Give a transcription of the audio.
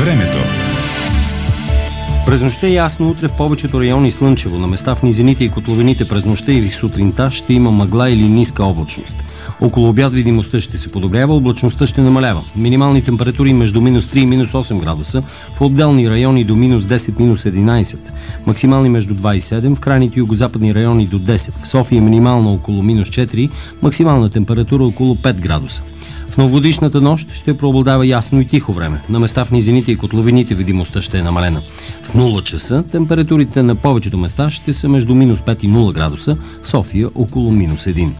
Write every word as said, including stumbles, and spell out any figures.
Времето. През нощта е ясно, утре в повечето райони слънчево. На места в низините и котловините през нощта и сутринта ще има мъгла или ниска облачност. Около обяд видимостта ще се подобрява, облачността ще намалява. Минимални температури между минус три и минус осем градуса, в отделни райони до минус десет - минус единайсет. Максимални между два и седем, в крайните югозападни райони до десет. В София минимална около минус четири, максимална температура около пет градуса. В новогодишната нощ ще преобладава ясно и тихо време. На места в низините и котловините видимостта ще е намалена. В нула часа температурите на повечето места ще са между минус пет и нула градуса, в София около минус един.